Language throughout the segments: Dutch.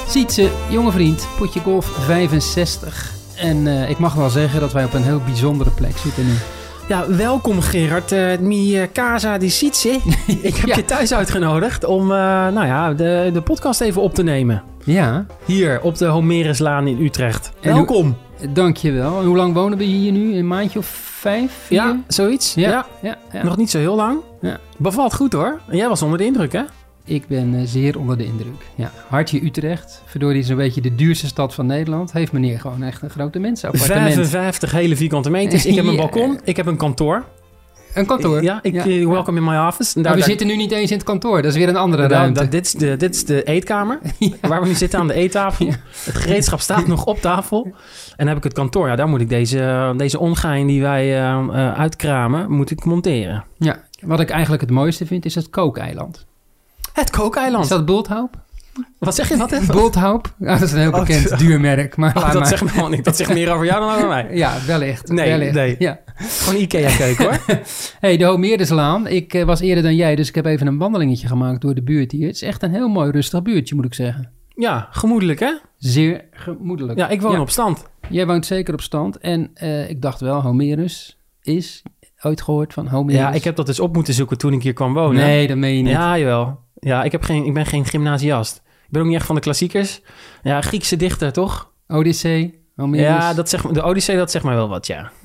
Sietse, jonge vriend, potje golf 65. En ik mag wel zeggen dat wij op een heel bijzondere plek zitten nu. Ja, welkom Gerard. Mi casa di Sietse. Ik heb je thuis uitgenodigd om de podcast even op te nemen. Ja. Hier op de Homeruslaan in Utrecht. En welkom. Dankjewel. En hoe lang wonen we hier nu? Een maandje of 5? 4? Ja, zoiets. Ja. Nog niet zo heel lang. Ja. Bevalt goed hoor. En jij was onder de indruk, hè? Ik ben zeer onder de indruk. Ja, hartje Utrecht. Verdorie is een beetje de duurste stad van Nederland. Heeft meneer gewoon echt een grote mensenappartement. 55 hele vierkante meters. Ik heb een balkon. Ik heb een kantoor. Een kantoor? Ja, welcome in my office. Maar we zitten nu niet eens in het kantoor. Dat is weer een andere ruimte. Dit is de eetkamer. Waar we nu zitten aan de eettafel. Ja. Het gereedschap staat nog op tafel. En dan heb ik het kantoor. Ja, daar moet ik deze ongein die wij uitkramen, moet ik monteren. Ja, wat ik eigenlijk het mooiste vind, is het kookeiland. Het kookeiland. Is dat Bulthoop? Wat zeg je? Wat even? Bulthoop? Ja, dat is een heel bekend duur merk. Maar dat zegt me gewoon niet. Dat zegt meer over jou dan over mij. Ja, wellicht. Nee. Ja. Gewoon Ikea-keuken hoor. Hey, de Homeruslaan. Ik was eerder dan jij, dus ik heb even een wandelingetje gemaakt door de buurt hier. Het is echt een heel mooi rustig buurtje, moet ik zeggen. Ja, gemoedelijk hè? Zeer gemoedelijk. Ja, ik woon op stand. Jij woont zeker op stand. En ik dacht wel, Homerus is... Ooit gehoord van Homerus? Ja, ik heb dat dus op moeten zoeken toen ik hier kwam wonen. Nee, dat meen je niet. Ja, jawel. Ja, ik ben geen gymnasiast. Ik ben ook niet echt van de klassiekers. Ja, Griekse dichter, toch? Odyssee, Homerus. Ja, de Odyssee, dat zegt mij wel wat, ja.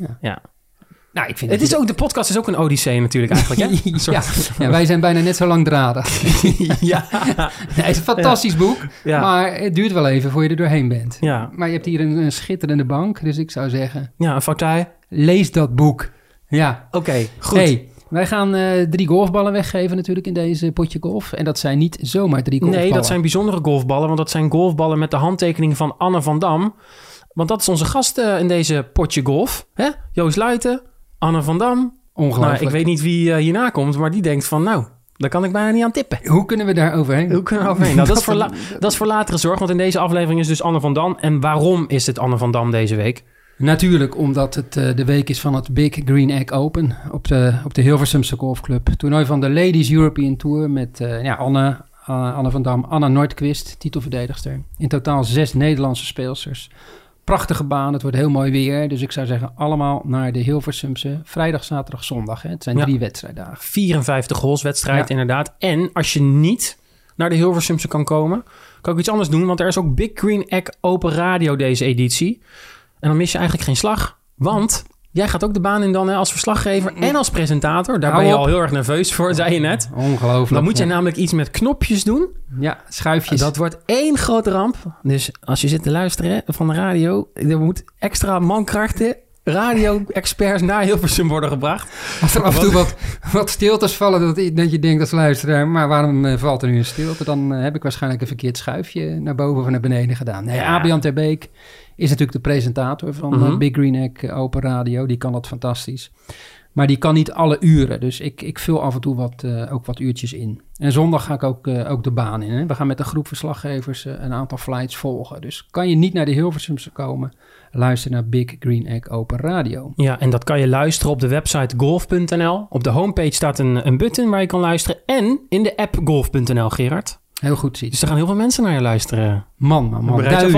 Nou, ik vind de podcast is ook een Odyssee natuurlijk eigenlijk, hè? Ja, wij zijn bijna net zo langdradig. Ja. Nee, het is een fantastisch boek, maar het duurt wel even voor je er doorheen bent. Ja. Maar je hebt hier een schitterende bank, dus ik zou zeggen... Ja, een fauteuil. Lees dat boek. Ja. Oké, goed. Hey, wij gaan 3 golfballen weggeven natuurlijk in deze potje golf. En dat zijn niet zomaar 3 golfballen. Nee, dat zijn bijzondere golfballen, want dat zijn golfballen met de handtekening van Anne van Dam. Want dat is onze gast in deze potje golf. Hè? Joost Luiten, Anne van Dam. Ongelooflijk. Nou, ik weet niet wie hierna komt, maar die denkt van daar kan ik bijna niet aan tippen. Hoe kunnen we daar overheen? Nou, dat is voor latere zorg, want in deze aflevering is dus Anne van Dam. En waarom is het Anne van Dam deze week? Natuurlijk omdat het de week is van het Big Green Egg Open op de Hilversumse Golfclub. Toernooi van de Ladies European Tour met Anne van Dam, Anna Nordqvist, titelverdedigster. In totaal 6 Nederlandse speelsters. Prachtige baan, het wordt heel mooi weer. Dus ik zou zeggen allemaal naar de Hilversumse vrijdag, zaterdag, zondag. Hè. Het zijn 3 wedstrijddagen. 54 holswedstrijd inderdaad. En als je niet naar de Hilversumse kan komen, kan ik iets anders doen. Want er is ook Big Green Egg Open Radio deze editie. En dan mis je eigenlijk geen slag. Want jij gaat ook de baan in dan als verslaggever en als presentator. Daar ben je al heel erg nerveus voor, zei je net. Ongelooflijk. Dan moet je namelijk iets met knopjes doen. Ja, schuifjes. Dat wordt 1 grote ramp. Dus als je zit te luisteren van de radio, er moet extra mankrachten, radio-experts naar Hilversum worden gebracht. Als er af en toe wat stiltes vallen, dat je denkt als luisteraar, maar waarom valt er nu een stilte? Dan heb ik waarschijnlijk een verkeerd schuifje naar boven of naar beneden gedaan. Nee, Abian ter Beek is natuurlijk de presentator van Big Green Egg Open Radio. Die kan dat fantastisch. Maar die kan niet alle uren. Dus ik vul af en toe ook wat uurtjes in. En zondag ga ik ook de baan in. Hè. We gaan met een groep verslaggevers een aantal flights volgen. Dus kan je niet naar de Hilversumse komen, luister naar Big Green Egg Open Radio. Ja, en dat kan je luisteren op de website golf.nl. Op de homepage staat een button waar je kan luisteren. En in de app golf.nl, Gerard. Heel goed ziet. Dus er gaan heel veel mensen naar je luisteren. Man.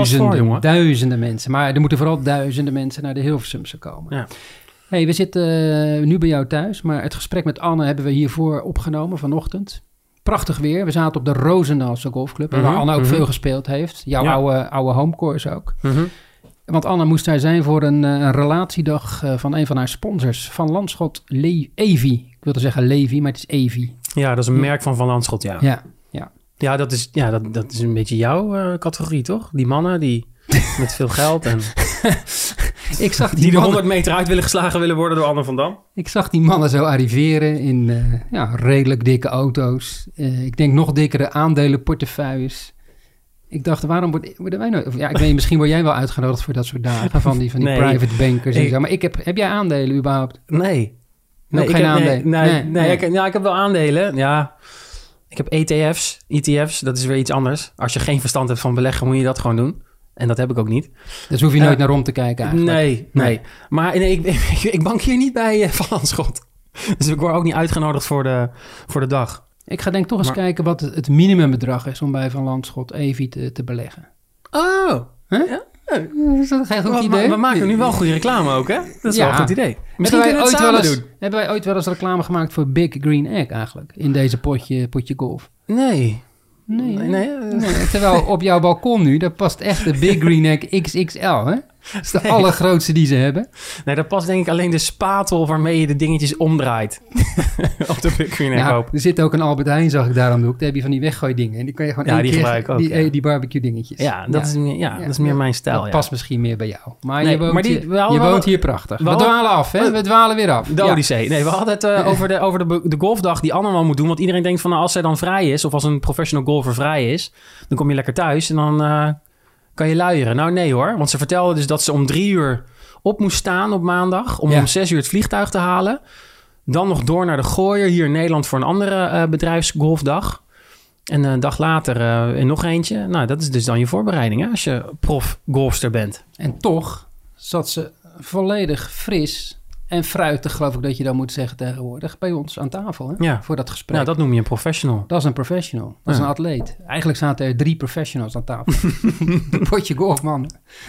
Duizenden mensen. Maar er moeten vooral duizenden mensen naar de Hilversumse komen. Ja. Hey, we zitten nu bij jou thuis, maar het gesprek met Anne hebben we hiervoor opgenomen vanochtend. Prachtig weer. We zaten op de Roosendaalse Golfclub, waar Anne ook veel gespeeld heeft. Jouw oude homecourse ook. Want Anne moest daar zijn voor een relatiedag van een van haar sponsors, Van Landschot Evi. Ik wilde zeggen Levi, maar het is Evi. Ja, dat is een merk van Landschot, ja. Ja, dat is een beetje jouw categorie, toch? Die mannen die met veel geld en... Ik zag die er 100 meter uit geslagen willen worden door Anne van Dam. Ik zag die mannen zo arriveren in redelijk dikke auto's. Ik denk nog dikkere aandelenportefeuilles. Ik dacht, waarom worden wij nooit... ik weet, misschien word jij wel uitgenodigd voor dat soort dagen van die private bankers en zo. Maar heb jij aandelen überhaupt? Nee. Ook geen aandelen? Nee. Ik heb wel aandelen. Ja, ik heb ETF's. Dat is weer iets anders. Als je geen verstand hebt van beleggen, moet je dat gewoon doen. En dat heb ik ook niet. Dus hoef je nooit naar om te kijken eigenlijk. Nee. Maar ik bank hier niet bij Van Landschot. Dus ik word ook niet uitgenodigd voor de dag. Ik ga denk toch eens kijken wat het minimumbedrag is om bij Van Landschot Evi te beleggen. Oh. Huh? Ja. Is dat geen goed idee? We maken nu wel goede reclame ook, hè? Dat is wel een goed idee. Misschien kunnen we het samen doen. Hebben wij ooit wel eens reclame gemaakt voor Big Green Egg eigenlijk? In deze potje golf? Nee. Terwijl op jouw balkon nu, daar past echt de Big Green Egg XXL, hè? Dat is de allergrootste die ze hebben. Nee, daar past denk ik alleen de spatel waarmee je de dingetjes omdraait. Op de Big Green Egg hoop. Er zit ook een Albert Heijn, zag ik daar om de hoek. Daar heb je van die weggooidingen. En die kan je gewoon die gebruik ik ook. Die barbecue dingetjes. Ja, dat is meer mijn stijl. Dat past misschien meer bij jou. Maar nee, je woont hier prachtig. We dwalen af, hè? We dwalen weer af. De Odyssee. Nee, we hadden het over de golfdag die Anne wel moet doen. Want iedereen denkt van als zij dan vrij is, of als een professional golfer vrij is, dan kom je lekker thuis en dan kan je luieren. Nou nee hoor, want ze vertelde dus dat ze om 3 uur op moest staan op maandag om 6 uur het vliegtuig te halen. Dan nog door naar de Gooier hier in Nederland voor een andere bedrijfsgolfdag. En een dag later nog eentje. Nou, dat is dus dan je voorbereiding hè, als je profgolfster bent. En toch zat ze volledig fris en fruitig, geloof ik dat je dan moet zeggen tegenwoordig, bij ons aan tafel hè? Ja. Voor dat gesprek. Nou, dat noem je een professional. Dat is een professional. Dat is een atleet. Eigenlijk zaten er 3 professionals aan tafel. Een potje golfman.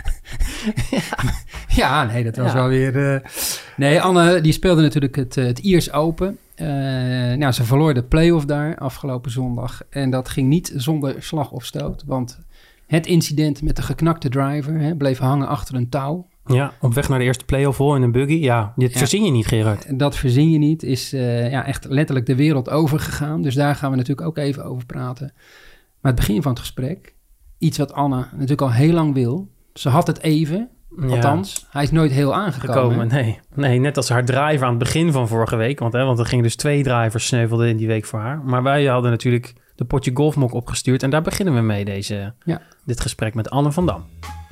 Nee, dat was wel weer... Nee, Anne die speelde natuurlijk het Iers Open. Ze verloor de play-off daar afgelopen zondag. En dat ging niet zonder slag of stoot. Want het incident met de geknakte driver bleef hangen achter een touw. Ja, op weg naar de eerste play-off hole in een buggy. Ja, dit verzin je niet, Gerard. Dat verzin je niet. Is echt letterlijk de wereld overgegaan. Dus daar gaan we natuurlijk ook even over praten. Maar het begin van het gesprek, iets wat Anne natuurlijk al heel lang wil. Ze had het even, althans. Hij is nooit heel aangekomen. Nee, net als haar driver aan het begin van vorige week. Want er gingen dus 2 drivers sneuvelden in die week voor haar. Maar wij hadden natuurlijk de potje golfmok opgestuurd. En daar beginnen we mee, dit gesprek met Anne van Dam.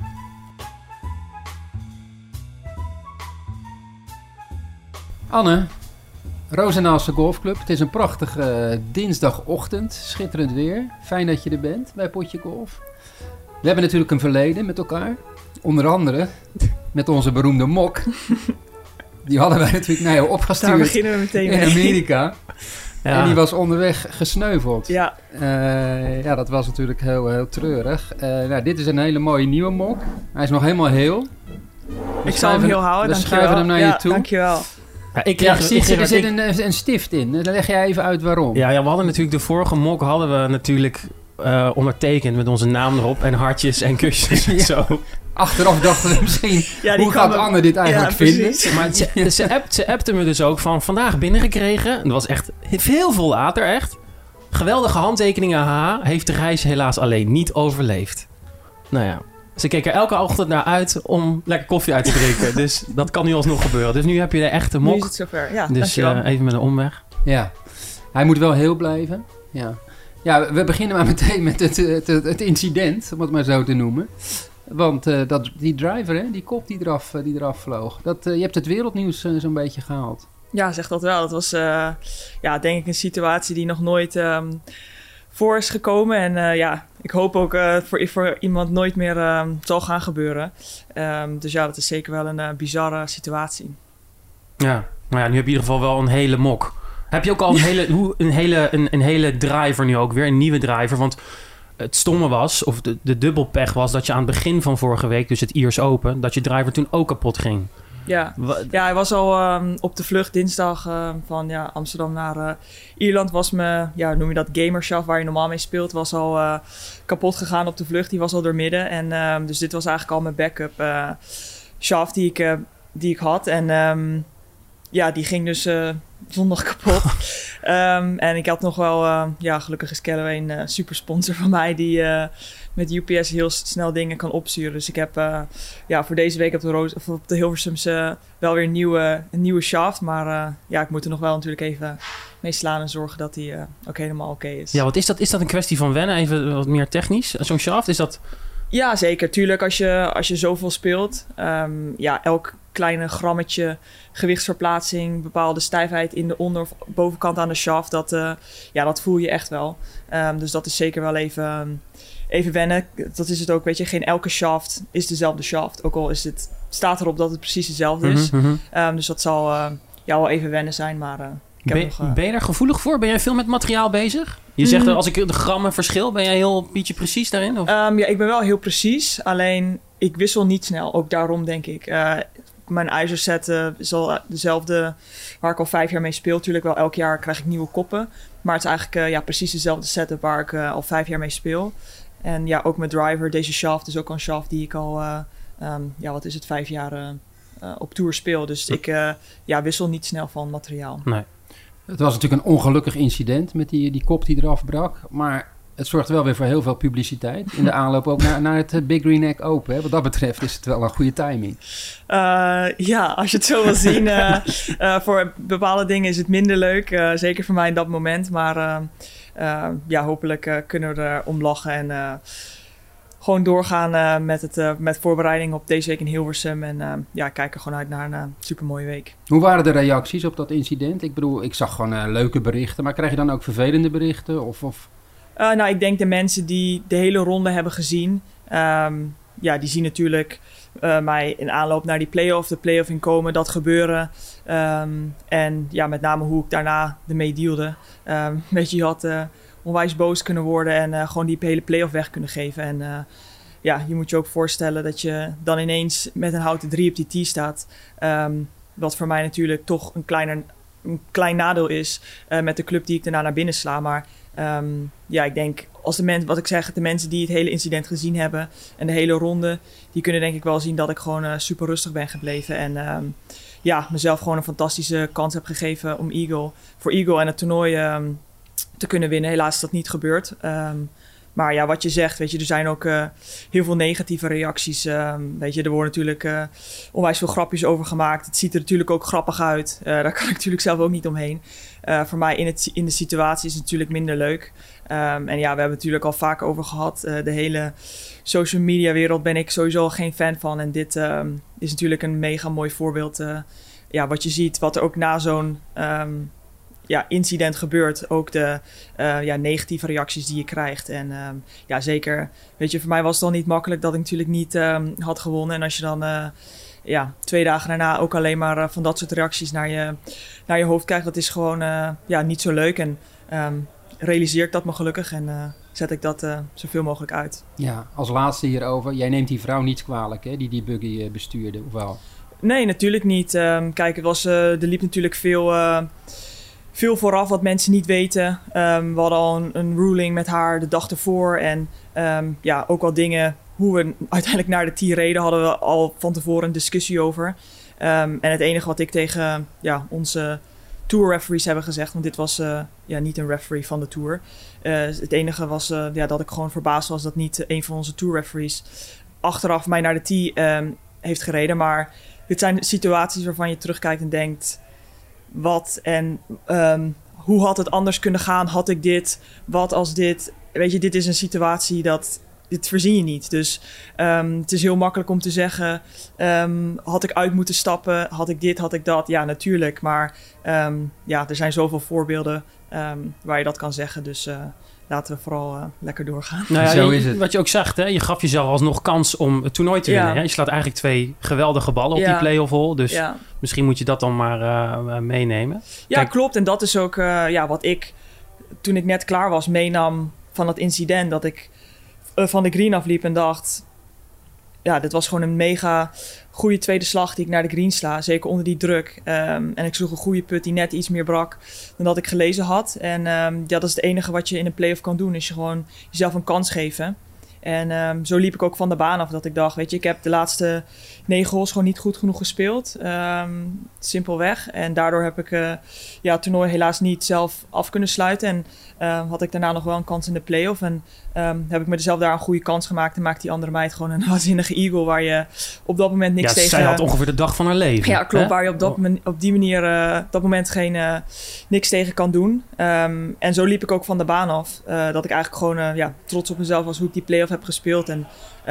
Anne, Rozenaalse Golfclub. Het is een prachtige dinsdagochtend. Schitterend weer. Fijn dat je er bent bij Potje Golf. We hebben natuurlijk een verleden met elkaar. Onder andere met onze beroemde mok. Die hadden wij natuurlijk naar jou opgestuurd. Daar beginnen we meteen in mee. Amerika. Ja. En die was onderweg gesneuveld. Ja. Dat was natuurlijk heel, heel treurig. Dit is een hele mooie nieuwe mok. Hij is nog helemaal heel. Ik zal hem heel houden, we schuiven hem naar je toe. Dankjewel. Ja, er zit een stift in. Dan leg jij even uit waarom. Ja, we hadden natuurlijk de vorige mok ondertekend met onze naam erop en hartjes en kusjes en zo. Achteraf dachten we misschien, hoe gaat Anne dit eigenlijk vinden? Maar ze appte me dus ook van vandaag binnengekregen. Dat was echt heel veel later, echt. Geweldige handtekeningen, haha. Heeft de reis helaas alleen niet overleefd. Nou ja, ze keek er elke ochtend naar uit om lekker koffie uit te drinken. Dus dat kan nu alsnog gebeuren. Dus nu heb je de echte mok. Nu is het zover, ja. Dus even met een omweg. Ja, hij moet wel heel blijven. Ja, we beginnen maar meteen met het incident, om het maar zo te noemen. Want die driver, hè, die kop die eraf vloog. Je hebt het wereldnieuws zo'n beetje gehaald. Ja, zeg dat wel. Dat was denk ik een situatie die nog nooit voor is gekomen. En ik hoop ook voor iemand nooit meer zal gaan gebeuren. Dus dat is zeker wel een bizarre situatie. Ja, nou ja, nu heb je in ieder geval wel een hele mok. Heb je ook al een hele driver nu ook weer, een nieuwe driver? Want het stomme was, of de dubbelpech was, dat je aan het begin van vorige week, dus het Iers Open, dat je driver toen ook kapot ging. Ja, hij was al op de vlucht dinsdag van Amsterdam naar Ierland. Was noem je dat gamershaft waar je normaal mee speelt, was al kapot gegaan op de vlucht. Die was al doormidden. En dus dit was eigenlijk al mijn backup shaft die ik had. En die ging dus zondag kapot. En ik had nog wel, gelukkig is Callaway een super sponsor van mij die met UPS heel snel dingen kan opsturen. Dus ik heb voor deze week op de Hilversumse wel weer een nieuwe shaft. Maar ik moet er nog wel natuurlijk even mee slaan en zorgen dat die ook helemaal oké is. Ja, wat is dat? Is dat een kwestie van wennen? Even wat meer technisch? Zo'n shaft, is dat... Ja, zeker. Tuurlijk, als je zoveel speelt. Elk kleine grammetje gewichtsverplaatsing, bepaalde stijfheid in de onder- of bovenkant aan de shaft, dat voel je echt wel. Dus dat is zeker wel even wennen. Dat is het ook, weet je. Geen elke shaft is dezelfde shaft. Ook al staat erop dat het precies dezelfde is. Mm-hmm. Dus dat zal wel even wennen zijn, maar... Ben je daar gevoelig voor? Ben jij veel met materiaal bezig? Je zegt als ik de grammen verschil, ben jij heel beetje precies daarin? Of? Ja, ik ben wel heel precies. Alleen ik wissel niet snel. Ook daarom denk ik. Mijn ijzerset is al dezelfde waar ik al 5 jaar mee speel. Tuurlijk wel elk jaar krijg ik nieuwe koppen. Maar het is eigenlijk precies dezelfde setup waar ik al 5 jaar mee speel. En ja, ook mijn driver, deze shaft is ook al een shaft die ik al 5 jaar op tour speel. Dus ik wissel niet snel van materiaal. Nee. Het was natuurlijk een ongelukkig incident met die kop die eraf brak. Maar het zorgt wel weer voor heel veel publiciteit. In de aanloop ook naar het Big Green Egg Open. Hè. Wat dat betreft is het wel een goede timing. Als je het zo wil zien. Voor bepaalde dingen is het minder leuk. Zeker voor mij in dat moment. Maar hopelijk kunnen we er om lachen. En gewoon doorgaan met voorbereiding op deze week in Hilversum. En kijk er gewoon uit naar een supermooie week. Hoe waren de reacties op dat incident? Ik bedoel, ik zag gewoon leuke berichten. Maar krijg je dan ook vervelende berichten? Of... ik denk de mensen die de hele ronde hebben gezien... die zien natuurlijk mij in aanloop naar die de play-off in komen, dat gebeuren. En met name hoe ik daarna ermee dealde. Je had onwijs boos kunnen worden en gewoon die hele play-off weg kunnen geven. En je moet je ook voorstellen dat je dan ineens met een houten 3 op die tee staat. Wat voor mij natuurlijk toch een klein nadeel is met de club die ik daarna naar binnen sla. Maar ik denk, als de mensen die het hele incident gezien hebben en de hele ronde, die kunnen denk ik wel zien dat ik gewoon super rustig ben gebleven. En mezelf gewoon een fantastische kans heb gegeven om voor Eagle en het toernooi te kunnen winnen. Helaas is dat niet gebeurd. Maar wat je zegt, er zijn ook heel veel negatieve reacties. Er worden natuurlijk onwijs veel grapjes over gemaakt. Het ziet er natuurlijk ook grappig uit. Daar kan ik natuurlijk zelf ook niet omheen. Voor mij in de situatie is het natuurlijk minder leuk. We hebben het natuurlijk al vaak over gehad. De hele social media wereld ben ik sowieso geen fan van. En dit is natuurlijk een mega mooi voorbeeld. Wat je ziet, wat er ook na zo'n... incident gebeurt, ook de negatieve reacties die je krijgt. En zeker, voor mij was het al niet makkelijk dat ik natuurlijk niet had gewonnen. En als je dan 2 dagen daarna ook alleen maar van dat soort reacties naar je hoofd krijgt, dat is gewoon niet zo leuk. En realiseer ik dat me gelukkig en zet ik dat zoveel mogelijk uit. Ja, als laatste hierover, jij neemt die vrouw niet kwalijk, hè, die buggy bestuurde, of wel? Nee, natuurlijk niet. Kijk, er liep natuurlijk veel vooraf wat mensen niet weten. We hadden al een ruling met haar de dag ervoor. En ook al dingen, hoe we uiteindelijk naar de tee reden, hadden we al van tevoren een discussie over. En het enige wat ik tegen onze tour referees hebben gezegd, want dit was niet een referee van de tour. Het enige was dat ik gewoon verbaasd was dat niet een van onze tour referees achteraf mij naar de tee heeft gereden. Maar dit zijn situaties waarvan je terugkijkt en denkt, wat en hoe had het anders kunnen gaan? Had ik dit? Wat als dit? Dit is een situatie dit verzin je niet. Dus het is heel makkelijk om te zeggen, had ik uit moeten stappen? Had ik dit? Had ik dat? Ja, natuurlijk. Maar er zijn zoveel voorbeelden waar je dat kan zeggen. Dus laten we vooral lekker doorgaan. Nou ja, zo is het. Wat je ook zegt, hè? Je gaf jezelf alsnog kans om het toernooi te winnen. Hè? Je slaat eigenlijk 2 geweldige ballen op die play-off hole. Dus misschien moet je dat dan maar meenemen. Ja, kijk, klopt. En dat is ook wat ik, toen ik net klaar was, meenam van dat incident. Dat ik van de green afliep en dacht, dit was gewoon een mega goede tweede slag die ik naar de green sla. Zeker onder die druk. En ik sloeg een goede put die net iets meer brak dan dat ik gelezen had. En dat is het enige wat je in een play-off kan doen. Is je gewoon jezelf een kans geven. En zo liep ik ook van de baan af. Dat ik dacht, ik heb de laatste 9 holes gewoon niet goed genoeg gespeeld. Simpelweg. En daardoor heb ik het toernooi helaas niet zelf af kunnen sluiten. En had ik daarna nog wel een kans in de play-off. En heb ik mezelf daar een goede kans gemaakt. En maakte die andere meid gewoon een waanzinnige eagle. Waar je op dat moment niks tegen... zij had ongeveer de dag van haar leven. Ja, klopt. Hè? Waar je op die manier dat moment niks tegen kan doen. En zo liep ik ook van de baan af. Dat ik eigenlijk gewoon trots op mezelf was hoe ik die play-off heb gespeeld. En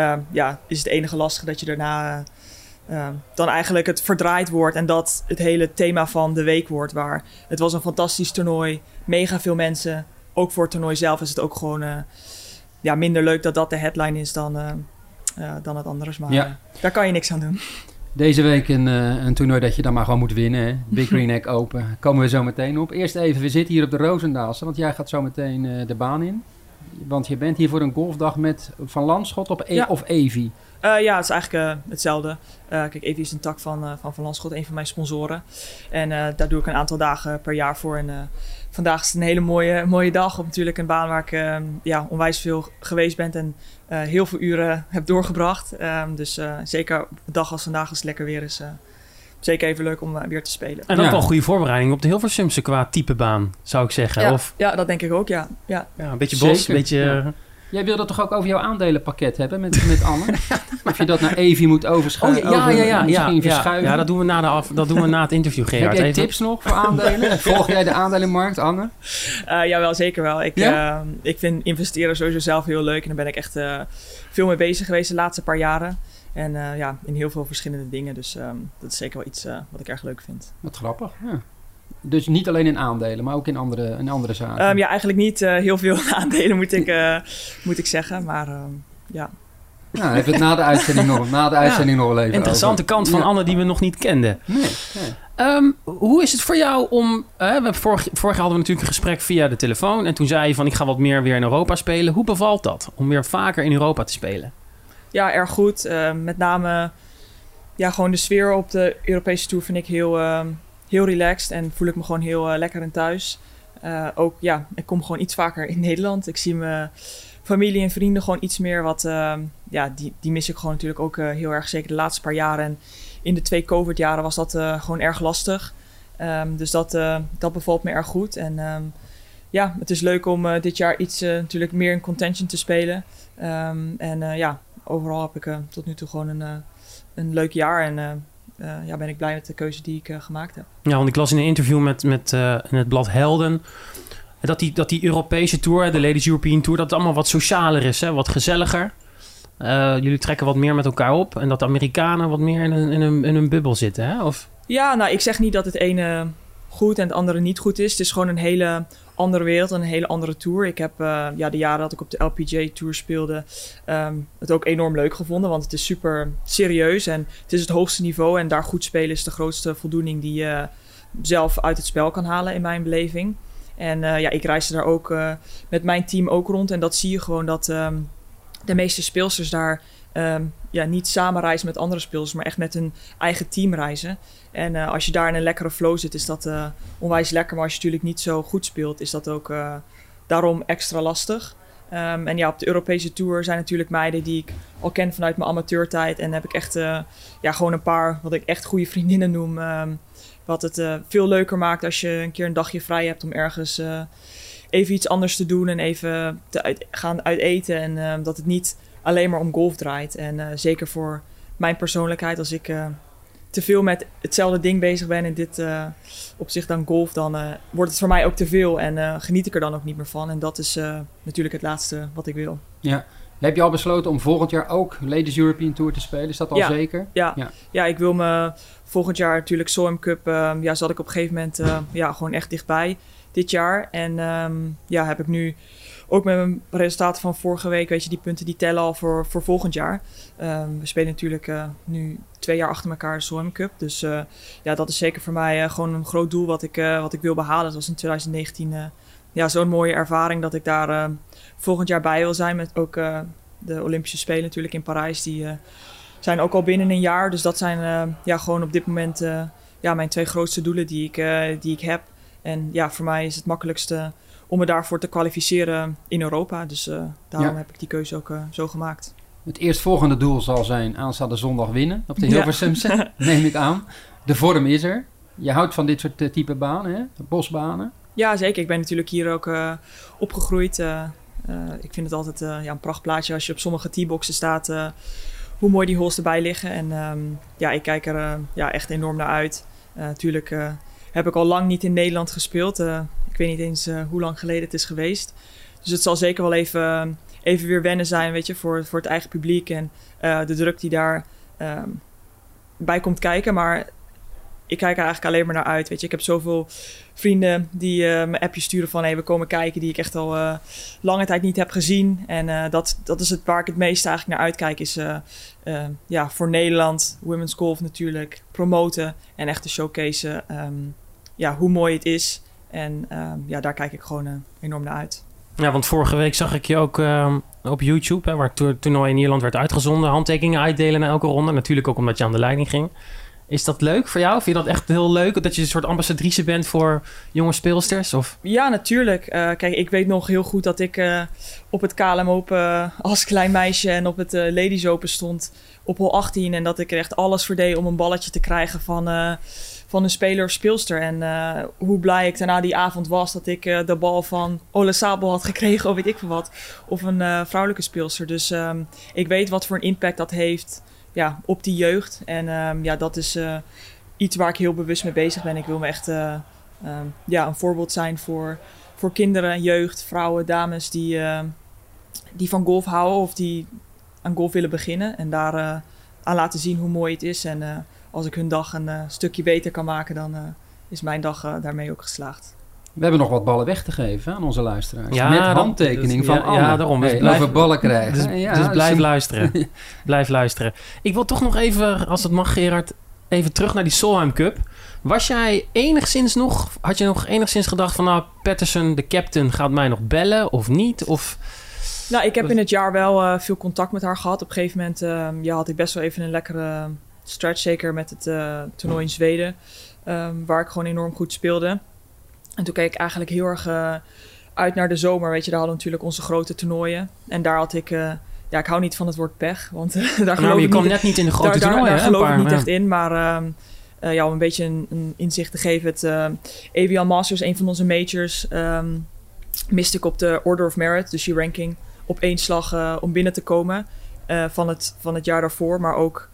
is het enige lastige dat je daarna dan eigenlijk het verdraaid wordt. En dat het hele thema van de week wordt. Waar het was een fantastisch toernooi. Mega veel mensen. Ook voor het toernooi zelf is het ook gewoon minder leuk dat de headline is dan het anders. Maar daar kan je niks aan doen. Deze week een toernooi dat je dan maar gewoon moet winnen. Hè? Big Green Egg Open. Komen we zo meteen op. Eerst even, we zitten hier op de Roosendaalse. Want jij gaat zo meteen de baan in. Want je bent hier voor een golfdag met Van Lanschot of Evi. Ja, het is eigenlijk hetzelfde. Kijk, Evi is een tak van Lanschot, een van mijn sponsoren. En daar doe ik een aantal dagen per jaar voor. En vandaag is het een hele mooie dag. Op natuurlijk een baan waar ik onwijs veel geweest ben en heel veel uren heb doorgebracht. Dus zeker op een dag als vandaag, als het lekker weer is, zeker even leuk om weer te spelen. En ook wel een goede voorbereiding op de Hilversumse qua type baan, zou ik zeggen. Ja, of, dat denk ik ook, ja. Een beetje bos, Zeker, een beetje... Ja. Jij wilde toch ook over jouw aandelenpakket hebben met Anne? Of je dat naar Evi moet overschuiven? Verschuiven? Ja, dat doen we na het interview, Gerard. Heb jij tips nog voor aandelen? Volg jij de aandelenmarkt, Anne? Jawel, zeker wel. Ik vind investeren sowieso zelf heel leuk. En daar ben ik echt veel mee bezig geweest de laatste paar jaren. En in heel veel verschillende dingen. Dus dat is zeker wel iets wat ik erg leuk vind. Wat grappig, ja. Dus niet alleen in aandelen, maar ook in andere zaken? Eigenlijk niet heel veel aandelen, moet ik zeggen. Maar ja. Nou, even het na de uitzending nog wel even interessante over. Kant van Anne die we nog niet kenden. Nee. Hoe is het voor jou om... vorig jaar hadden we natuurlijk een gesprek via de telefoon. En toen zei je van ik ga wat meer weer in Europa spelen. Hoe bevalt dat om weer vaker in Europa te spelen? Ja, erg goed. Met name gewoon de sfeer op de Europese Tour vind ik heel relaxed. En voel ik me gewoon heel lekker in thuis. Ik kom gewoon iets vaker in Nederland. Ik zie mijn familie en vrienden gewoon iets meer. Die mis ik gewoon natuurlijk ook heel erg. Zeker de laatste paar jaren. En in de 2 COVID-jaren was dat gewoon erg lastig. Dus dat bevalt me erg goed. En het is leuk om dit jaar iets natuurlijk meer in contention te spelen. Overal heb ik tot nu toe gewoon een leuk jaar. En ben ik blij met de keuze die ik gemaakt heb. Ja, want ik las in een interview met in het blad Helden... Dat die Europese Tour, de Ladies European Tour... dat het allemaal wat socialer is, hè? Wat gezelliger. Jullie trekken wat meer met elkaar op... en dat de Amerikanen wat meer in een bubbel zitten, hè? Of... Ja, nou, ik zeg niet dat het ene goed en het andere niet goed is. Het is gewoon een hele andere wereld en een hele andere tour. Ik heb de jaren dat ik op de LPGA Tour speelde... het ook enorm leuk gevonden, want het is super serieus... en het is het hoogste niveau en daar goed spelen is de grootste voldoening... die je zelf uit het spel kan halen in mijn beleving... En ik reisde daar ook met mijn team ook rond. En dat zie je gewoon dat de meeste speelsters daar niet samen reizen met andere speelsters, maar echt met hun eigen team reizen. En als je daar in een lekkere flow zit, is dat onwijs lekker. Maar als je natuurlijk niet zo goed speelt, is dat ook daarom extra lastig. Op de Europese Tour zijn natuurlijk meiden die ik al ken vanuit mijn amateurtijd. En heb ik echt gewoon een paar, wat ik echt goede vriendinnen noem... Wat het veel leuker maakt als je een keer een dagje vrij hebt om ergens even iets anders te doen en even gaan uit eten. En dat het niet alleen maar om golf draait. En zeker voor mijn persoonlijkheid, als ik te veel met hetzelfde ding bezig ben in dit opzicht dan golf, dan wordt het voor mij ook te veel en geniet ik er dan ook niet meer van. En dat is natuurlijk het laatste wat ik wil. Ja. Heb je al besloten om volgend jaar ook Ladies European Tour te spelen? Is dat al zeker? Ja, ik wil me volgend jaar natuurlijk Solheim Cup... zat ik op een gegeven moment gewoon echt dichtbij dit jaar. En heb ik nu ook met mijn resultaten van vorige week... weet je, die punten die tellen al voor volgend jaar. We spelen natuurlijk nu 2 jaar achter elkaar de Solheim Cup. Dus dat is zeker voor mij gewoon een groot doel wat ik wil behalen. Dat was in 2019 zo'n mooie ervaring dat ik daar... volgend jaar bij wil zijn met ook de Olympische Spelen natuurlijk in Parijs. Die zijn ook al binnen een jaar. Dus dat zijn gewoon op dit moment mijn 2 grootste doelen die ik heb. En voor mij is het makkelijkste om me daarvoor te kwalificeren in Europa. Dus daarom heb ik die keuze ook zo gemaakt. Het eerstvolgende doel zal zijn aanstaande zondag winnen op de Hilversumse, neem ik aan. De vorm is er. Je houdt van dit soort type banen, hè? Bosbanen. Ja, zeker. Ik ben natuurlijk hier ook opgegroeid. Ik vind het altijd een prachtplaatje als je op sommige teeboxen staat. Hoe mooi die holes erbij liggen. En ik kijk er echt enorm naar uit. Natuurlijk heb ik al lang niet in Nederland gespeeld. Ik weet niet eens hoe lang geleden het is geweest. Dus het zal zeker wel even weer wennen zijn, weet je, voor het eigen publiek. En de druk die daar bij komt kijken. Maar ik kijk er eigenlijk alleen maar naar uit. Weet je, ik heb zoveel vrienden die me appjes sturen van... we komen kijken, die ik echt al lange tijd niet heb gezien. En dat is het waar ik het meest eigenlijk naar uitkijk. Is voor Nederland, women's golf natuurlijk, promoten en echt te showcase hoe mooi het is. En daar kijk ik gewoon enorm naar uit. Ja, want vorige week zag ik je ook op YouTube... Hè, waar het toernooi in Ierland werd uitgezonden... handtekeningen uitdelen na elke ronde. Natuurlijk ook omdat je aan de leiding ging. Is dat leuk voor jou? Vind je dat echt heel leuk? Dat je een soort ambassadrice bent voor jonge speelsters? Of? Ja, natuurlijk. Kijk, ik weet nog heel goed dat ik op het KLM Open als klein meisje... en op het Ladies Open stond op hol 18... en dat ik er echt alles voor deed om een balletje te krijgen van een speler of speelster. En hoe blij ik daarna die avond was dat ik de bal van Ole Sabel had gekregen... of weet ik veel wat. Of een vrouwelijke speelster. Dus ik weet wat voor een impact dat heeft... op die jeugd. En dat is iets waar ik heel bewust mee bezig ben. Ik wil me echt een voorbeeld zijn voor kinderen, jeugd, vrouwen, dames die van golf houden of die aan golf willen beginnen. En daar aan laten zien hoe mooi het is. En als ik hun dag een stukje beter kan maken, dan is mijn dag daarmee ook geslaagd. We hebben nog wat ballen weg te geven aan onze luisteraars. Ja, met handtekening van Anne. Ja, daarom. Dus over ballen krijgen. Dus blijf luisteren. Blijf luisteren. Ik wil toch nog even, als het mag Gerard, even terug naar die Solheim Cup. Had je nog enigszins gedacht van... nou, Patterson, de captain, gaat mij nog bellen of niet? Of... Nou, ik heb in het jaar wel veel contact met haar gehad. Op een gegeven moment had ik best wel even een lekkere stretch. Zeker met het toernooi in Zweden. Waar ik gewoon enorm goed speelde. En toen keek ik eigenlijk heel erg uit naar de zomer. Weet je, daar hadden we natuurlijk onze grote toernooien. En daar had ik... ik hou niet van het woord pech. Want daar geloof je ik kwam net niet in de grote toernooien. Daar geloof ik niet echt in. Maar om een beetje een inzicht te geven. Het AVL Masters, een van onze majors... miste ik op de Order of Merit, dus die ranking... op 1 slag om binnen te komen van het jaar daarvoor. Maar ook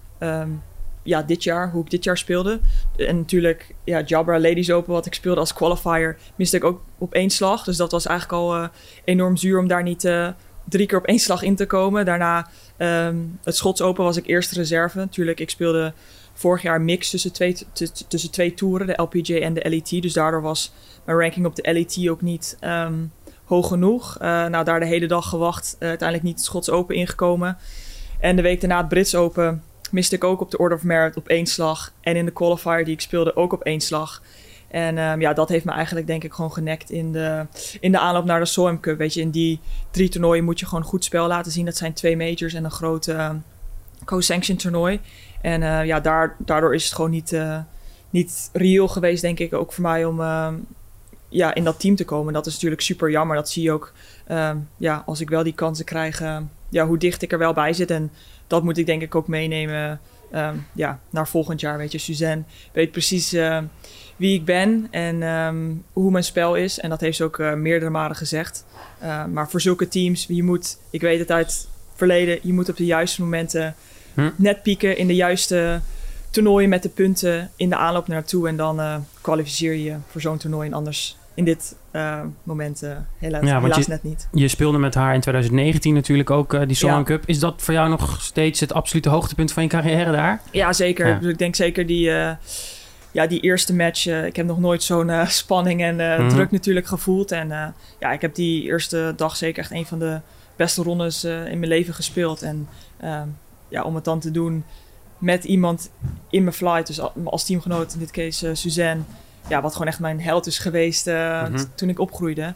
dit jaar, hoe ik dit jaar speelde. En natuurlijk, Jabra Ladies Open, wat ik speelde als qualifier, miste ik ook op 1 slag. Dus dat was eigenlijk al enorm zuur om daar niet 3 keer op 1 slag in te komen. Daarna het Schots Open was ik eerste reserve. Natuurlijk, ik speelde vorig jaar mix tussen twee toeren, de LPGA en de LET. Dus daardoor was mijn ranking op de LET ook niet hoog genoeg. Daar de hele dag gewacht. Uiteindelijk niet het Schots Open ingekomen. En de week daarna het Brits Open miste ik ook op de Order of Merit op 1 slag. En in de qualifier die ik speelde ook op 1 slag. En dat heeft me eigenlijk denk ik gewoon genekt in de aanloop naar de Solheim Cup. Weet je, in die 3 toernooien moet je gewoon goed spel laten zien. Dat zijn 2 majors en een groot co-sanction toernooi. En daardoor is het gewoon niet reëel geweest, denk ik, ook voor mij om in dat team te komen. Dat is natuurlijk super jammer. Dat zie je ook als ik wel die kansen krijg, hoe dicht ik er wel bij zit. En dat moet ik denk ik ook meenemen naar volgend jaar. Weet je, Suzanne weet precies wie ik ben en hoe mijn spel is. En dat heeft ze ook meerdere malen gezegd. Maar voor zulke teams, ik weet het uit het verleden, je moet op de juiste momenten net pieken in de juiste toernooien met de punten in de aanloop naartoe. En dan kwalificeer je voor zo'n toernooi en anders in dit moment helaas net niet. Je speelde met haar in 2019 natuurlijk ook die Solheim Cup. Is dat voor jou nog steeds het absolute hoogtepunt van je carrière daar? Ja, zeker. Ja. Ik denk zeker die eerste match. Ik heb nog nooit zo'n spanning en druk natuurlijk gevoeld. En ik heb die eerste dag zeker echt een van de beste rondes in mijn leven gespeeld. En om het dan te doen met iemand in mijn flight, dus als teamgenoot in dit case Suzanne, wat gewoon echt mijn held is geweest toen ik opgroeide.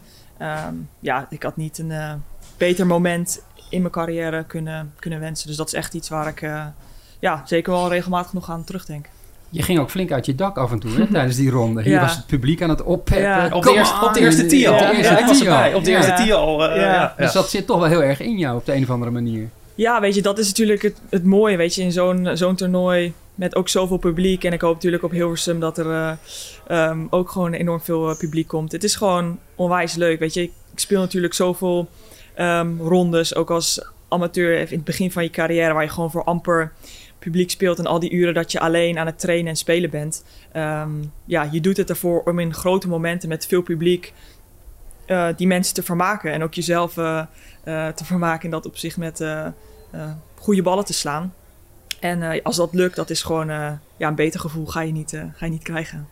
Ik had niet een beter moment in mijn carrière kunnen wensen. Dus dat is echt iets waar ik zeker wel regelmatig nog aan terugdenk. Je ging ook flink uit je dak af en toe hè, tijdens die ronde. Hier was het publiek aan het oppeppen. Ja. Op de eerste tee al. Op de eerste tee al. Dus dat zit toch wel heel erg in jou op de een of andere manier. Ja, weet je, dat is natuurlijk het mooie, weet je, in zo'n toernooi met ook zoveel publiek. En ik hoop natuurlijk op Hilversum dat er ook gewoon enorm veel publiek komt. Het is gewoon onwijs leuk, weet je. Ik speel natuurlijk zoveel rondes, ook als amateur in het begin van je carrière, waar je gewoon voor amper publiek speelt en al die uren dat je alleen aan het trainen en spelen bent. Je doet het ervoor om in grote momenten met veel publiek die mensen te vermaken. En ook jezelf te vermaken in dat opzicht met goede ballen te slaan. En als dat lukt, dat is gewoon een beter gevoel ga je niet krijgen.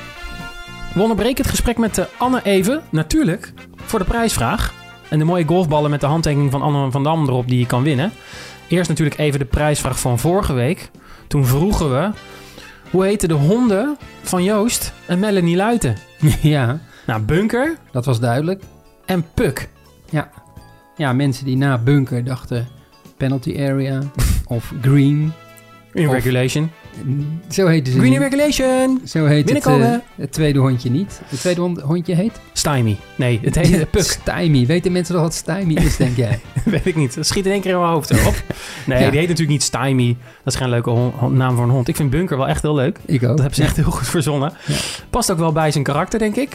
We onderbreken het gesprek met Anne even, natuurlijk, voor de prijsvraag. En de mooie golfballen met de handtekening van Anne van Dam erop die je kan winnen. Eerst natuurlijk even de prijsvraag van vorige week. Toen vroegen we, hoe heten de honden van Joost en Melanie Luiten? Ja. Nou, Bunker. Dat was duidelijk. En Puk. Ja, mensen die na Bunker dachten penalty area of green. In regulation. Zo heette ze Green niet. in regulation. Zo heet Binnenkomen. het tweede hondje niet. Het tweede hondje heet? Stymie. Nee, het heet Puk. Stymie. Weten mensen nog wat Stymie is, denk jij? Weet ik niet. Dat schiet in één keer in mijn hoofd op. Nee, Ja. die heet natuurlijk niet Stymie. Dat is geen leuke naam voor een hond. Ik vind Bunker wel echt heel leuk. Ik ook. Dat hebben ze echt heel goed verzonnen. Ja. Past ook wel bij zijn karakter, denk ik.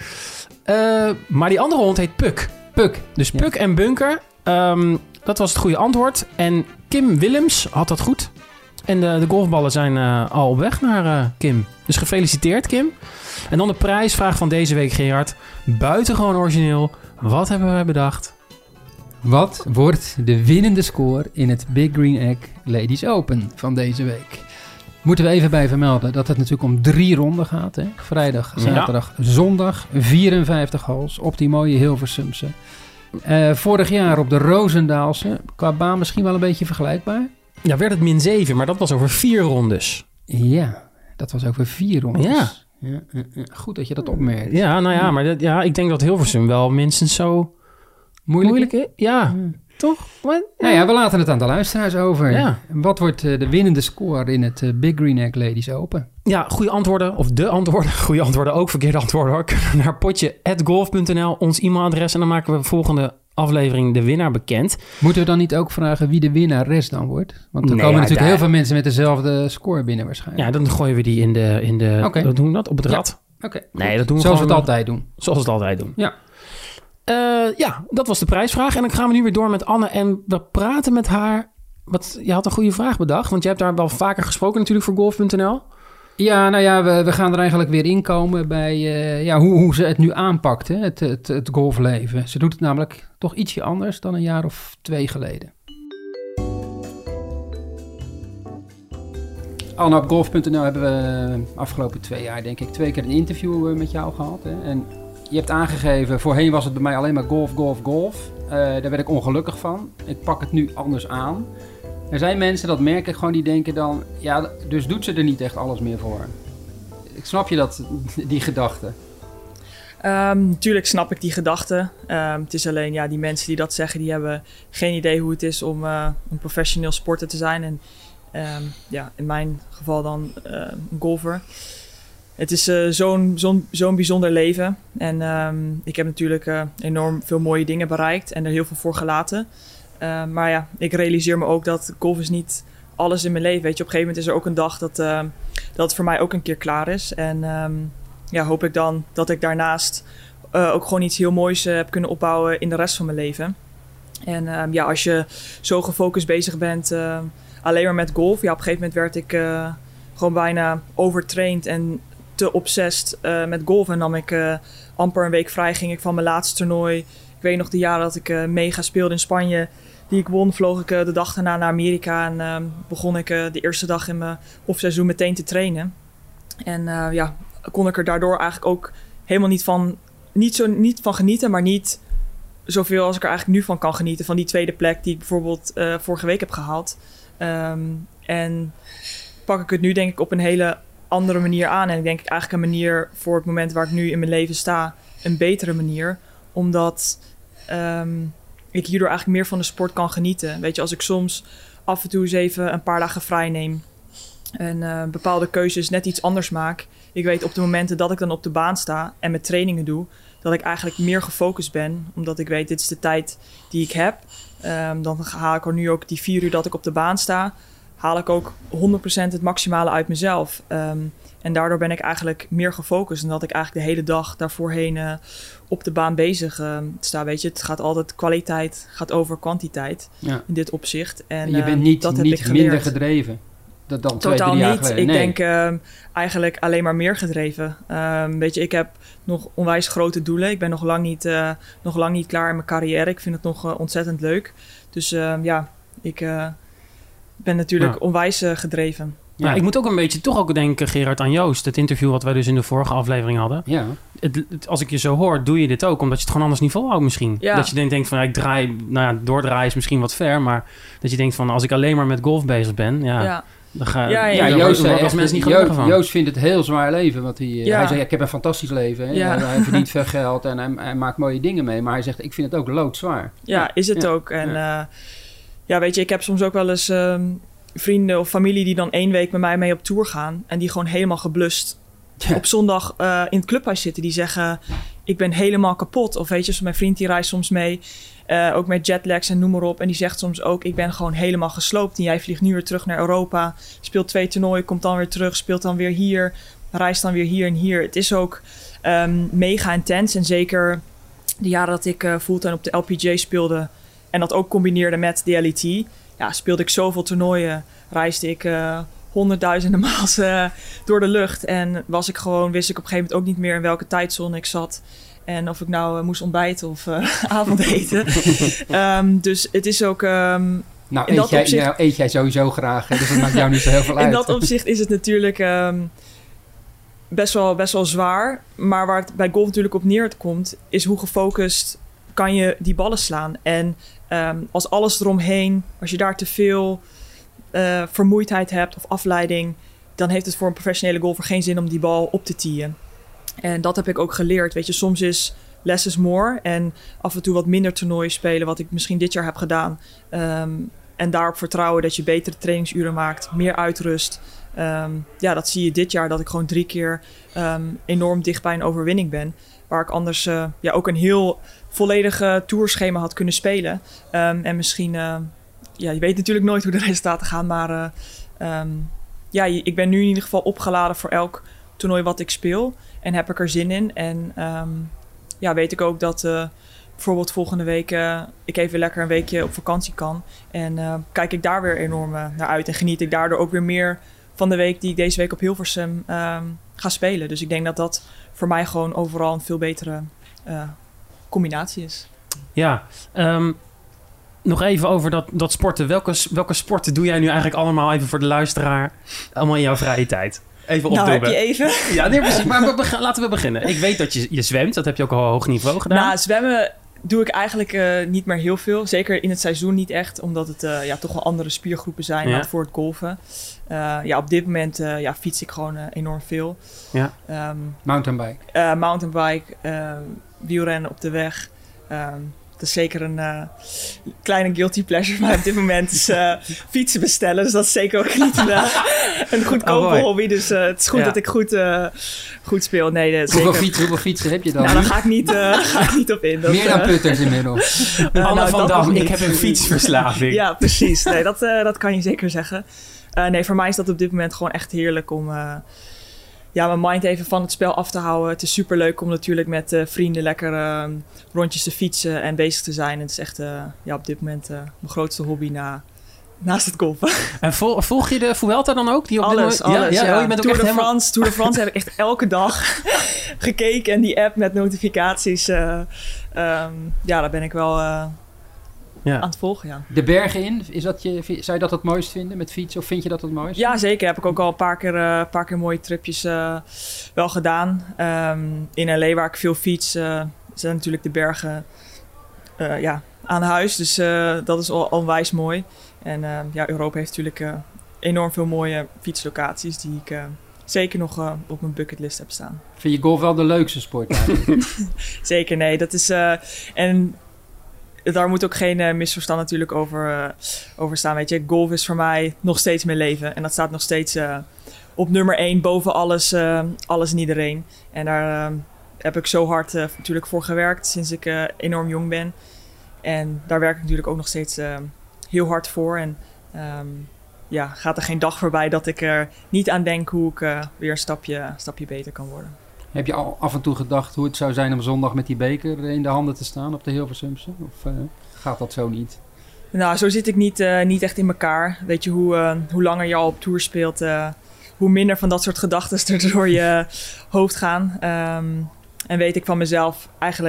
Maar die andere hond heet Puk. Puk. Dus Ja. Puk en Bunker. Dat was het goede antwoord. En Kim Willems had dat goed. En de golfballen zijn al op weg naar Kim. Dus gefeliciteerd, Kim. En dan de prijsvraag van deze week, Gerard. Buitengewoon origineel. Wat hebben wij bedacht? Wat wordt de winnende score in het Big Green Egg Ladies Open van deze week? Moeten we even bij vermelden dat het natuurlijk om 3 ronden gaat. Hè? Vrijdag, zaterdag, zondag. 54 holes op die mooie Hilversumse. Vorig jaar op de Roosendaalse. Qua baan misschien wel een beetje vergelijkbaar. Ja, werd het -7, maar dat was over 4 rondes. Ja, dat was over 4 rondes. Ja. Goed dat je dat opmerkt. Ja, nou ja, maar ik denk dat Hilversum wel minstens zo moeilijk is. Ja, toch? Maar, Nou ja, we laten het aan de luisteraars over. Ja. Wat wordt de winnende score in het Big Green Egg Ladies Open? Ja, goede antwoorden, of de antwoorden, goede antwoorden ook, verkeerde antwoorden hoor. Kunnen naar potje@golf.nl, ons e-mailadres en dan maken we de volgende aflevering de winnaar bekend. Moeten we dan niet ook vragen wie de winnares dan wordt? Want er Nee, komen ja, natuurlijk daar- heel veel mensen met dezelfde score binnen waarschijnlijk. Ja, dan gooien we die in de Oké. wat doen we dat? Op het Ja. rad. Oké. Nee, dat doen we Zoals we gewoon, het altijd doen. Zoals we het altijd doen. Ja. Ja, dat was de prijsvraag. En dan gaan we nu weer door met Anne en we praten met haar. Je had een goede vraag bedacht, want je hebt daar wel vaker gesproken natuurlijk voor golf.nl. Ja, nou ja, we gaan er eigenlijk weer inkomen bij hoe ze het nu aanpakt, hè, het golfleven. Ze doet het namelijk toch ietsje anders dan een jaar of 2 geleden. Anne, op golf.nl hebben we afgelopen 2 jaar denk ik 2 keer een interview met jou gehad. Hè? En je hebt aangegeven, voorheen was het bij mij alleen maar golf. Daar werd ik ongelukkig van. Ik pak het nu anders aan. Er zijn mensen, dat merk ik gewoon, die denken dan, ja, dus doet ze er niet echt alles meer voor. Ik snap je die gedachte? Natuurlijk snap ik die gedachte. Het is alleen, die mensen die dat zeggen, die hebben geen idee hoe het is om een professioneel sporter te zijn. En in mijn geval dan een golfer. Het is zo'n bijzonder leven. En ik heb natuurlijk enorm veel mooie dingen bereikt en er heel veel voor gelaten. Maar ja, ik realiseer me ook dat golf is niet alles in mijn leven. Weet je, op een gegeven moment is er ook een dag dat het voor mij ook een keer klaar is. En hoop ik dan dat ik daarnaast ook gewoon iets heel moois heb kunnen opbouwen in de rest van mijn leven. En als je zo gefocust bezig bent alleen maar met golf. Ja, op een gegeven moment werd ik gewoon bijna overtraind en te obsessed met golf. En nam ik amper een week vrij, ging ik van mijn laatste toernooi. Ik weet nog de jaren dat ik mega speelde in Spanje, die ik won, vloog ik de dag daarna naar Amerika. En begon ik de eerste dag in mijn offseizoen meteen te trainen. En kon ik er daardoor eigenlijk ook helemaal niet van genieten, maar niet zoveel als ik er eigenlijk nu van kan genieten. Van die tweede plek die ik bijvoorbeeld vorige week heb gehaald. En pak ik het nu denk ik op een hele andere manier aan. En ik denk eigenlijk een manier voor het moment waar ik nu in mijn leven sta, een betere manier. Omdat ik hierdoor eigenlijk meer van de sport kan genieten. Weet je, als ik soms af en toe eens even een paar dagen vrij neem en bepaalde keuzes net iets anders maak. Ik weet op de momenten dat ik dan op de baan sta en mijn trainingen doe, dat ik eigenlijk meer gefocust ben. Omdat ik weet, dit is de tijd die ik heb. Dan haal ik er nu ook die 4 uur dat ik op de baan sta, haal ik ook 100% het maximale uit mezelf. En daardoor ben ik eigenlijk meer gefocust. En dat ik eigenlijk de hele dag daarvoorheen op de baan bezig sta. Weet je, het gaat altijd kwaliteit, gaat over kwantiteit in dit opzicht. En je bent dat heb niet ik geleerd. minder gedreven dan 2-3 Totaal jaar niet. geleden. Ik Nee. denk eigenlijk alleen maar meer gedreven. Weet je, ik heb nog onwijs grote doelen. Ik ben nog lang niet klaar in mijn carrière. Ik vind het nog ontzettend leuk. Dus ik ben natuurlijk onwijs gedreven. Ja, ik moet ook een beetje toch ook denken, Gerard, aan Joost. Het interview wat wij dus in de vorige aflevering hadden. Ja. Als ik je zo hoor, doe je dit ook. Omdat je het gewoon anders niet volhoudt misschien. Ja. Dat je denkt van, ik draai... Nou ja, doordraaien is misschien wat ver. Maar dat je denkt van, als ik alleen maar met golf bezig ben... Dan ga Joost word ik als mens niet gelukkig van. Joost vindt het heel zwaar leven. Want hij zegt, ik heb een fantastisch leven. Ja. Hij verdient veel geld en hij maakt mooie dingen mee. Maar hij zegt, ik vind het ook loodzwaar. Ja, is het ook. En weet je, ik heb soms ook wel eens vrienden of familie die dan 1 week met mij mee op tour gaan. En die gewoon helemaal geblust op zondag in het clubhuis zitten. Die zeggen, ik ben helemaal kapot. Of weet je, mijn vriend die reist soms mee. Ook met jetlags en noem maar op. En die zegt soms ook, ik ben gewoon helemaal gesloopt. En jij vliegt nu weer terug naar Europa. Speelt 2 toernooien, komt dan weer terug. Speelt dan weer hier. Reist dan weer hier en hier. Het is ook mega intens. En zeker de jaren dat ik fulltime op de LPGA speelde. En dat ook combineerde met de LET. Ja, speelde ik zoveel toernooien. Reisde ik honderdduizenden maals door de lucht. En wist ik op een gegeven moment ook niet meer in welke tijdzone ik zat. En of ik nou moest ontbijten of avondeten. Dus het is ook... eet jij sowieso graag. Dus dat maakt jou niet zo heel veel uit. In dat opzicht is het natuurlijk best wel zwaar. Maar waar het bij golf natuurlijk op neerkomt... is hoe gefocust kan je die ballen slaan. En als alles eromheen... als je daar te veel vermoeidheid hebt of afleiding... dan heeft het voor een professionele golfer geen zin om die bal op te teeën. En dat heb ik ook geleerd. Weet je, soms is less is more. En af en toe wat minder toernooien spelen, wat ik misschien dit jaar heb gedaan. En daarop vertrouwen dat je betere trainingsuren maakt, meer uitrust. Dat zie je dit jaar, dat ik gewoon 3 keer enorm dicht bij een overwinning ben. Waar ik anders ook een heel volledige tourschema had kunnen spelen. En misschien, je weet natuurlijk nooit hoe de resultaten gaan. Maar ik ben nu in ieder geval opgeladen voor elk toernooi wat ik speel. En heb ik er zin in. En weet ik ook dat bijvoorbeeld volgende week ik even lekker een weekje op vakantie kan. En kijk ik daar weer enorm naar uit. En geniet ik daardoor ook weer meer van de week die ik deze week op Hilversum ga spelen. Dus ik denk dat dat voor mij gewoon overal een veel betere combinatie is. Ja, nog even over dat sporten. Welke sporten doe jij nu eigenlijk allemaal even voor de luisteraar? Allemaal in jouw vrije tijd? Even opdoen. Heb je even? Ja, nee, precies. Maar laten we beginnen. Ik weet dat je zwemt. Dat heb je ook al hoog niveau gedaan. Nou, zwemmen doe ik eigenlijk niet meer heel veel. Zeker in het seizoen niet echt. Omdat het toch wel andere spiergroepen zijn dan voor het golfen. Op dit moment fiets ik gewoon enorm veel. Ja. Mountainbike. Mountainbike. Wielrennen op de weg. Dat is zeker een kleine guilty pleasure. Maar op dit moment is fietsen bestellen. Dus dat is zeker ook niet een goedkope hobby. Dus het is goed dat ik goed speel. Nee, hoeveel fietsen heb je dan? Nou, daar ga ik niet op in. Meer dan putters inmiddels. Anne van Dam, ik heb een fietsverslaving. Ja, precies. Nee, dat kan je zeker zeggen. Voor mij is dat op dit moment gewoon echt heerlijk om... mijn mind even van het spel af te houden. Het is superleuk om natuurlijk met vrienden lekker rondjes te fietsen en bezig te zijn. En het is echt op dit moment mijn grootste hobby naast het golfen. En volg je de Vuelta dan ook? Die op alles. Ja. Je bent ook Tour de France heb ik echt elke dag gekeken. En die app met notificaties. Daar ben ik wel aan het volgen, ja. De bergen in, zou je dat het mooist vinden met fietsen? Of vind je dat het mooist? Ja, zeker. Heb ik ook al een paar keer mooie tripjes wel gedaan. In L.A. waar ik veel fiets, zijn natuurlijk de bergen aan huis. Dus dat is al onwijs mooi. En Europa heeft natuurlijk enorm veel mooie fietslocaties die ik zeker nog op mijn bucketlist heb staan. Vind je golf wel de leukste sport eigenlijk? Zeker, nee. Dat is... en daar moet ook geen misverstand natuurlijk over staan. Weet je, golf is voor mij nog steeds mijn leven. En dat staat nog steeds op nummer 1 boven alles en iedereen. En daar heb ik zo hard natuurlijk voor gewerkt sinds ik enorm jong ben. En daar werk ik natuurlijk ook nog steeds heel hard voor. En gaat er geen dag voorbij dat ik er niet aan denk hoe ik weer een stapje beter kan worden. Heb je al af en toe gedacht hoe het zou zijn om zondag met die beker in de handen te staan op de Hilversumse? Of gaat dat zo niet? Nou, zo zit ik niet echt in elkaar. Weet je, hoe langer je al op tour speelt, hoe minder van dat soort gedachten er door je hoofd gaan. En weet ik van mezelf eigenlijk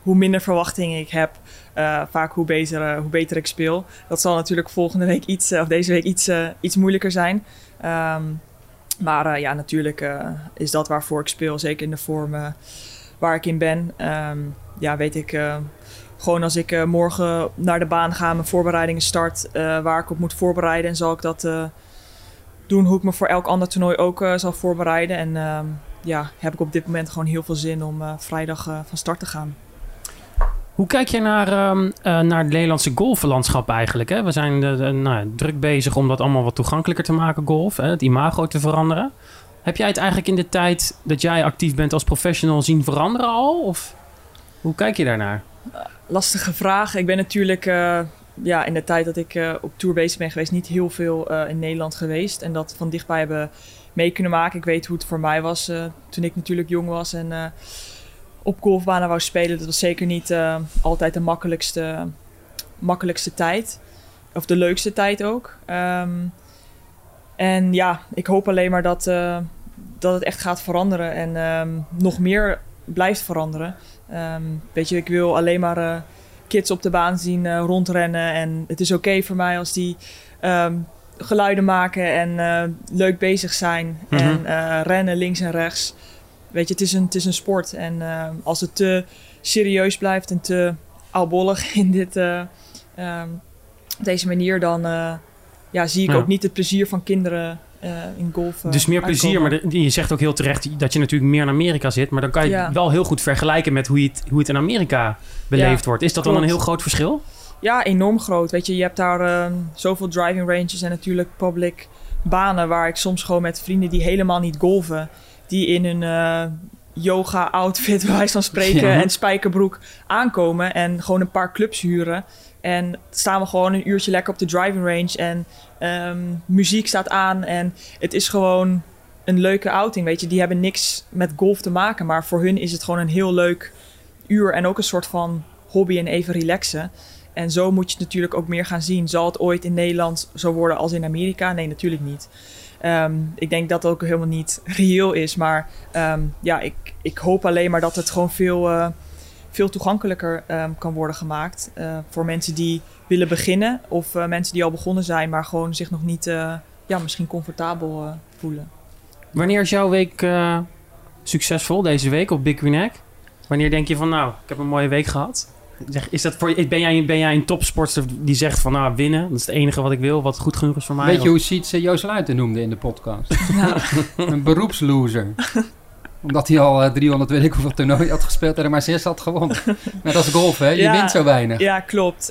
hoe minder verwachtingen ik heb, vaak hoe beter ik speel. Dat zal natuurlijk volgende week deze week iets moeilijker zijn. Maar natuurlijk is dat waarvoor ik speel. Zeker in de vorm waar ik in ben. Weet ik gewoon als ik morgen naar de baan ga, mijn voorbereidingen start, waar ik op moet voorbereiden. En zal ik dat doen hoe ik me voor elk ander toernooi ook zal voorbereiden. En heb ik op dit moment gewoon heel veel zin om vrijdag van start te gaan. Hoe kijk je naar het Nederlandse golflandschap eigenlijk? Hè? We zijn druk bezig om dat allemaal wat toegankelijker te maken, golf. Hè? Het imago te veranderen. Heb jij het eigenlijk in de tijd dat jij actief bent als professional zien veranderen al? Of hoe kijk je daarnaar? Lastige vraag. Ik ben natuurlijk in de tijd dat ik op tour bezig ben geweest niet heel veel in Nederland geweest. En dat van dichtbij hebben mee kunnen maken. Ik weet hoe het voor mij was toen ik natuurlijk jong was en op golfbanen wou spelen. Dat was zeker niet altijd de makkelijkste tijd. Of de leukste tijd ook. Ik hoop alleen maar dat het echt gaat veranderen. En nog meer blijft veranderen. Ik wil alleen maar kids op de baan zien rondrennen. En het is oké voor mij als die geluiden maken en leuk bezig zijn. Mm-hmm. En rennen links en rechts. Weet je, het is een sport. En als het te serieus blijft en te oudbollig in deze manier, dan zie ik ook niet het plezier van kinderen in golf. Dus meer plezier, maar je zegt ook heel terecht dat je natuurlijk meer in Amerika zit. Maar dan kan je wel heel goed vergelijken met hoe het in Amerika beleefd wordt. Is dat dan een heel groot verschil? Ja, enorm groot. Weet je hebt daar zoveel driving ranges en natuurlijk public banen waar ik soms gewoon met vrienden die helemaal niet golven, die in hun yoga-outfit, bij wijze van spreken, en spijkerbroek aankomen en gewoon een paar clubs huren. En staan we gewoon een uurtje lekker op de driving range en muziek staat aan. En het is gewoon een leuke outing, weet je. Die hebben niks met golf te maken, maar voor hun is het gewoon een heel leuk uur en ook een soort van hobby en even relaxen. En zo moet je het natuurlijk ook meer gaan zien. Zal het ooit in Nederland zo worden als in Amerika? Nee, natuurlijk niet. Ik denk dat het ook helemaal niet reëel is. Maar ik hoop alleen maar dat het gewoon veel toegankelijker kan worden gemaakt. Voor mensen die willen beginnen. Of mensen die al begonnen zijn, maar gewoon zich nog niet misschien comfortabel voelen. Wanneer is jouw week succesvol deze week op Big Green Egg? Wanneer denk je van ik heb een mooie week gehad? Is dat ben jij een topsporter die zegt van winnen, dat is het enige wat ik wil, wat goed genoeg is voor mij? Weet je hoe Sietse Joost Luiten noemde in de podcast? Ja. Een beroepsloser. Omdat hij al 300 weet ik hoeveel toernooien had gespeeld en er maar 6 had gewonnen. Maar dat is golf, hè? Je wint zo weinig. Ja, klopt.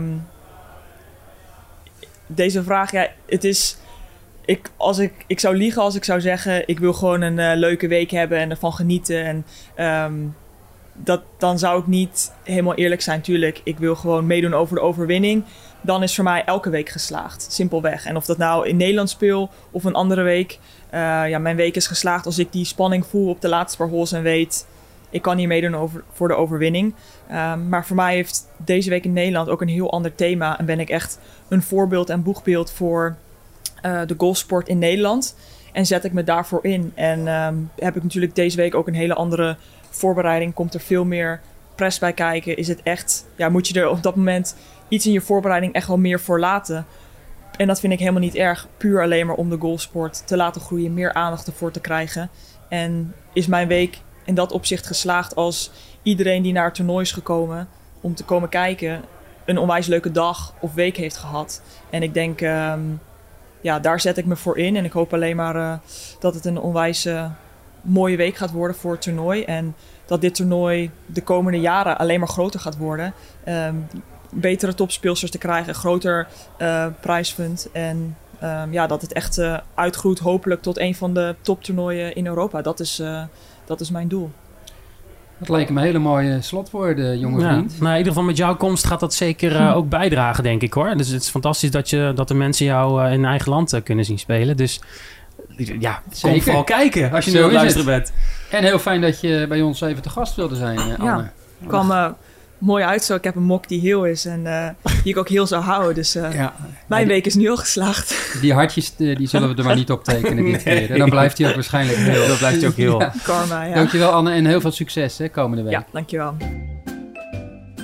Deze vraag, het is... Ik zou liegen als ik zou zeggen, ik wil gewoon een leuke week hebben en ervan genieten. En dan zou ik niet helemaal eerlijk zijn, tuurlijk. Ik wil gewoon meedoen over de overwinning. Dan is voor mij elke week geslaagd. Simpelweg. En of dat nou in Nederland speel of een andere week. Mijn week is geslaagd als ik die spanning voel op de laatste paar holes en weet, ik kan hier meedoen voor de overwinning. Maar voor mij heeft deze week in Nederland ook een heel ander thema. En ben ik echt een voorbeeld en boegbeeld voor de golfsport in Nederland. En zet ik me daarvoor in. En heb ik natuurlijk deze week ook een hele andere voorbereiding. Komt er veel meer press bij kijken. Is het echt, moet je er op dat moment iets in je voorbereiding echt wel meer voor laten. En dat vind ik helemaal niet erg. Puur alleen maar om de golfsport te laten groeien. Meer aandacht ervoor te krijgen. En is mijn week in dat opzicht geslaagd als iedereen die naar het toernooi is gekomen om te komen kijken een onwijs leuke dag of week heeft gehad. En ik denk, daar zet ik me voor in. En ik hoop alleen maar dat het een onwijs mooie week gaat worden voor het toernooi. En dat dit toernooi de komende jaren alleen maar groter gaat worden. Betere topspeelsters te krijgen, groter prijsfund. En dat het echt uitgroeit hopelijk tot een van de toptoernooien in Europa. Dat is mijn doel. Dat lijken me hele mooie slotwoorden, jonge vriend. Maar in ieder geval met jouw komst gaat dat zeker ook bijdragen, denk ik hoor. Dus het is fantastisch dat de mensen jou in eigen land kunnen zien spelen. Dus kom vooral kijken als je nu aan het luisteren bent. En heel fijn dat je bij ons even te gast wilde zijn, Anne. Ik kwam mooi uit zo. Ik heb een mok die heel is en die ik ook heel zou houden. Dus mijn week is nu al geslaagd. Die hartjes die zullen we er maar niet op tekenen dit keer. En dan blijft hij ook waarschijnlijk heel. Dan blijft hij ook heel. Karma, ja. Dankjewel Anne en heel veel succes komende week. Ja, dankjewel.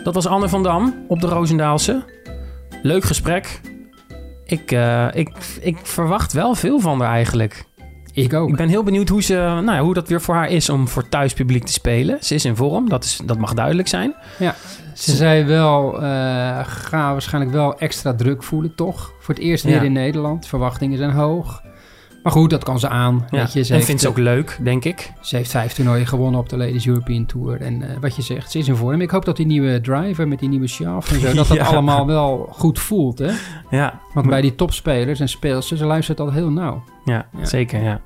Dat was Anne van Dam op de Roosendaalse. Leuk gesprek. Ik verwacht wel veel van haar eigenlijk. Ik ook. Ik ben heel benieuwd hoe dat weer voor haar is om voor thuispubliek te spelen. Ze is in vorm, dat mag duidelijk zijn. Ja, ze zei wel, ga waarschijnlijk wel extra druk voelen, toch? Voor het eerst weer in Nederland. Verwachtingen zijn hoog. Maar goed, dat kan ze aan. Ja. Weet je, en vindt ze ook leuk, denk ik. Ze heeft 5 toernooien gewonnen op de Ladies European Tour. En wat je zegt, ze is in vorm. Ik hoop dat die nieuwe driver met die nieuwe shaft en zo, dat allemaal wel goed voelt, hè? Ja. Want bij die topspelers en speelsters, ze luistert al heel nauw. Ja, zeker, ja.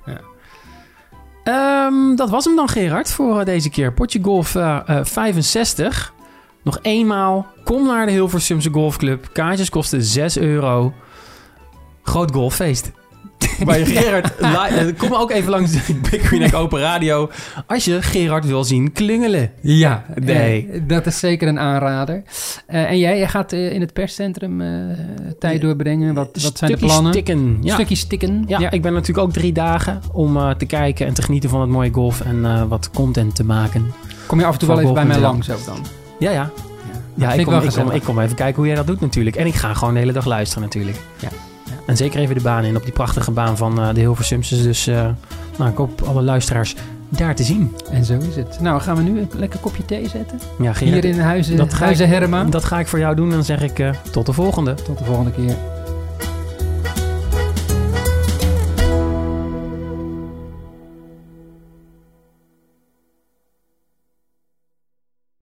Dat was hem dan, Gerard, voor deze keer. Potje Golf 65. Nog eenmaal, kom naar de Hilversumse Golfclub. Kaartjes kosten €6. Groot golffeest. Bij Gerard, kom ook even langs de Big Green Egg Open Radio als je Gerard wil zien klungelen. Ja, nee. Dat is zeker een aanrader. En jij gaat in het perscentrum tijd doorbrengen. Wat zijn de plannen? Stukjes stikken. Ja, ik ben natuurlijk ook 3 dagen om te kijken en te genieten van het mooie golf en wat content te maken. Kom je af en toe wel even bij mij langs ook dan? Ja, ik kom even kijken hoe jij dat doet natuurlijk. En ik ga gewoon de hele dag luisteren natuurlijk. Ja. En zeker even de baan in op die prachtige baan van de Hilversumse. Dus ik hoop alle luisteraars daar te zien. En zo is het. Nou, gaan we nu een lekker kopje thee zetten? Ja, Gerard, hier in Huizen Herma. Dat ga ik voor jou doen. Dan zeg ik tot de volgende. Tot de volgende keer.